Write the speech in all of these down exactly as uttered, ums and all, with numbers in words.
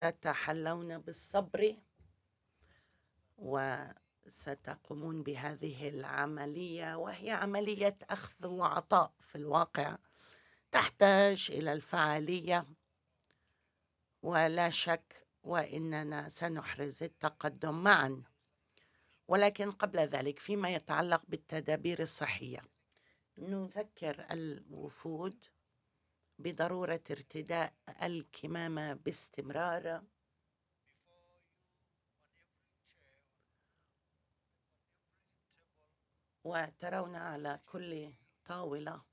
تتحلون بالصبر وستقومون بهذه العملية، وهي عملية أخذ وعطاء في الواقع، تحتاج إلى الفعالية ولا شك، وإننا سنحرز التقدم معا. ولكن قبل ذلك، فيما يتعلق بالتدابير الصحية، نذكر الوفود بضرورة ارتداء الكمامة باستمرار، وترون على كل طاولة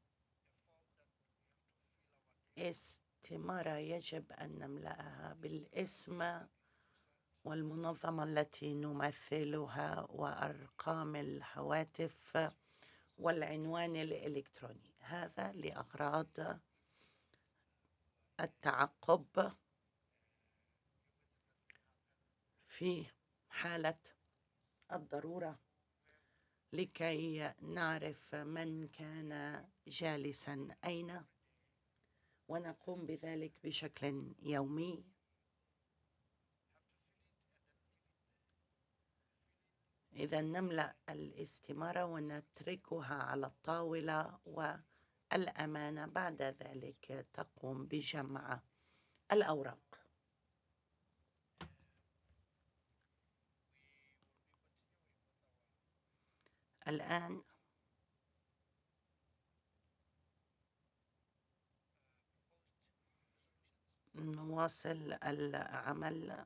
استمارة يجب أن نملأها بالاسم والمنظمة التي نمثلها وأرقام الهواتف والعنوان الإلكتروني، هذا لأغراض التعقب في حالة الضرورة، لكي نعرف من كان جالسا أين، ونقوم بذلك بشكل يومي. إذا نملأ الاستمارة ونتركها على الطاولة، والأمانة بعد ذلك تقوم بجمع الأوراق. الآن نواصل العمل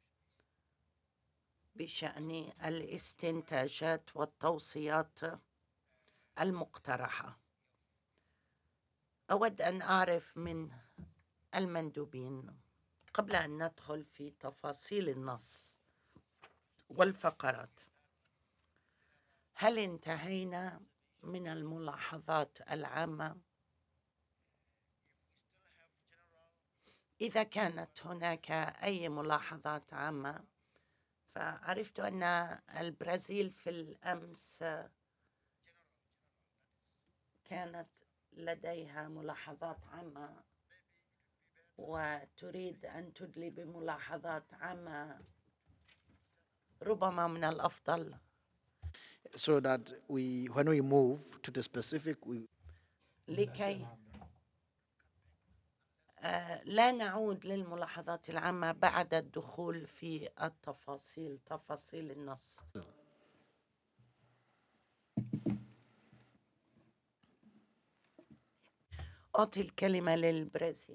بشأن الاستنتاجات والتوصيات المقترحة. أود أن أعرف من المندوبين قبل أن ندخل في تفاصيل النص والفقرات، هل انتهينا من الملاحظات العامة؟ إذا كانت هناك أي ملاحظات عامة، فعرفت أن البرازيل في الأمس كانت لديها ملاحظات عامة وتريد أن تدلي بملاحظات عامة، ربما من الأفضل so that we, when we move to the specific, we لكي آه، لا نعود للملاحظات العامة بعد الدخول في التفاصيل، تفاصيل النص. أعطي الكلمة للبرازيل.